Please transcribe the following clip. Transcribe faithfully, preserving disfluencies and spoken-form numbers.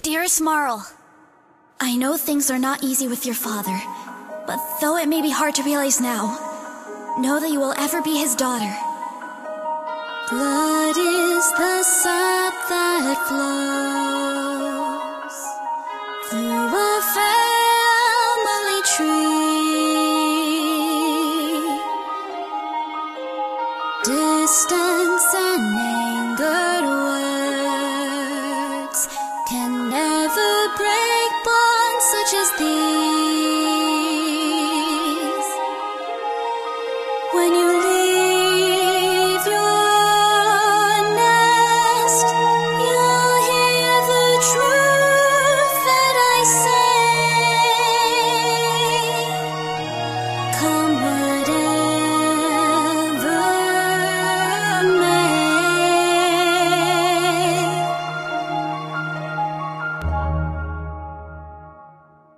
Dearest Marle, I know things are not easy with your father, but though it may be hard to realize now, know that you will ever be his daughter. Blood is the sap that flows through a family tree. Distance and angered words can never break